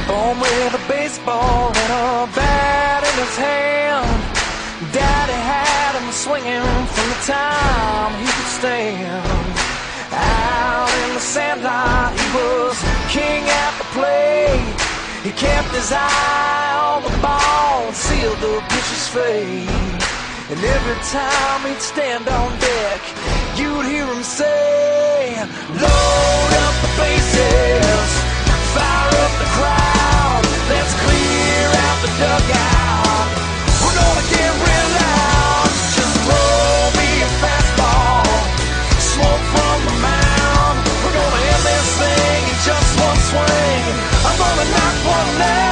Born with a baseball and a bat in his hand. Daddy had him swinging from the time he could stand. Out in the sandlot, he was king at the plate. He kept his eye on the ball and sealed the pitcher's fate. And every time he'd stand on deck, you'd hear him say, load up the bases, fire up the crowd, let's clear out the dugout. We're gonna get real loud. Just throw me a fastball, smoke from the mound. We're gonna end this thing in just one swing. I'm gonna knock one down.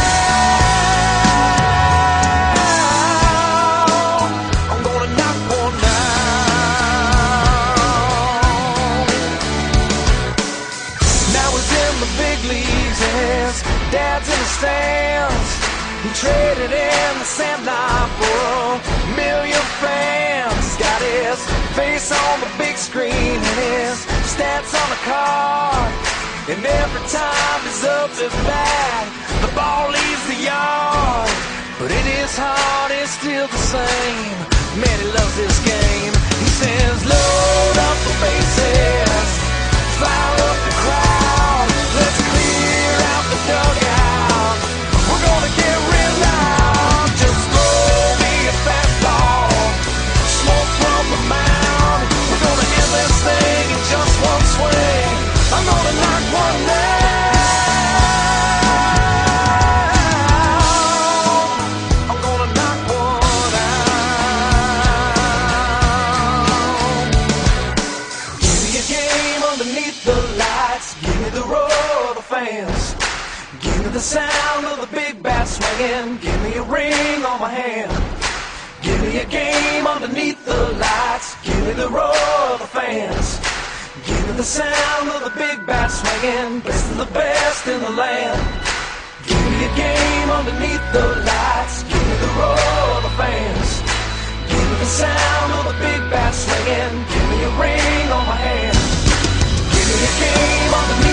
I'm gonna knock one down. Now he's in the big leagues and his dad's in the stands. He traded in the sandlot for a million fans. He's got his face on the big screen and his stats on the card. And every time he's up at bat, the ball leaves the yard. But in his heart it's still the same. Man, he loves this game. He says, load up the bases, fire up the crowd, let's clear out the dugout. We're gonna get real loud. Just throw me a fastball, smoke from the mound. We're gonna end this thing in just one swing. I'm gonna knock one down. I'm gonna knock one out. Give me a game underneath the lights. Give me the roar of the fans. Give me the sound of the big bat swinging. Give me a ring on my hand. Give me a game underneath the lights. Give me the roar of the fans. Give me the sound of the big bat swinging. Best of the best in the land. Give me a game underneath the lights. Give me the roar of the fans. Give me the sound of the big bat swinging. Give me a ring on my hand. Give me a game underneath